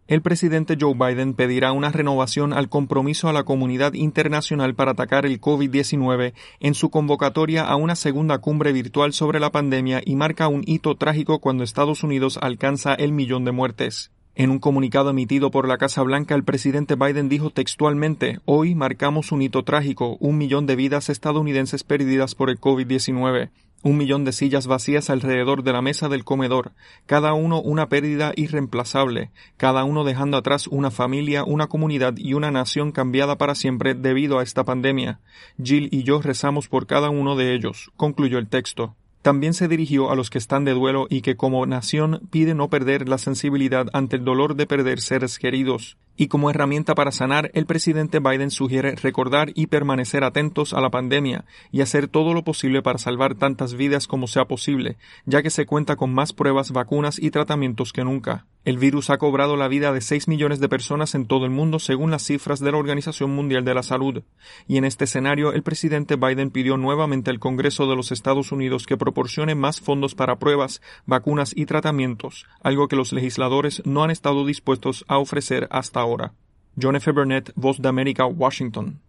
El presidente Joe Biden pedirá una renovación al compromiso a la comunidad internacional para atacar el COVID-19 en su convocatoria a una segunda cumbre virtual sobre la pandemia y marca un hito trágico cuando Estados Unidos alcanza el 1.000.000 de muertes. En un comunicado emitido por la Casa Blanca, el presidente Biden dijo textualmente: «Hoy marcamos un hito trágico, 1.000.000 de vidas estadounidenses perdidas por el COVID-19». 1.000.000 de sillas vacías alrededor de la mesa del comedor, cada uno una pérdida irreemplazable, cada uno dejando atrás una familia, una comunidad y una nación cambiada para siempre debido a esta pandemia. Jill y yo rezamos por cada uno de ellos», concluyó el texto. También se dirigió a los que están de duelo y que como nación pide no perder la sensibilidad ante el dolor de perder seres queridos. Y como herramienta para sanar, el presidente Biden sugiere recordar y permanecer atentos a la pandemia y hacer todo lo posible para salvar tantas vidas como sea posible, ya que se cuenta con más pruebas, vacunas y tratamientos que nunca. El virus ha cobrado la vida de 6 millones de personas en todo el mundo según las cifras de la Organización Mundial de la Salud. Y en este escenario, el presidente Biden pidió nuevamente al Congreso de los Estados Unidos que proporcione más fondos para pruebas, vacunas y tratamientos, algo que los legisladores no han estado dispuestos a ofrecer hasta ahora. John F. Burnett, Voz de América, Washington.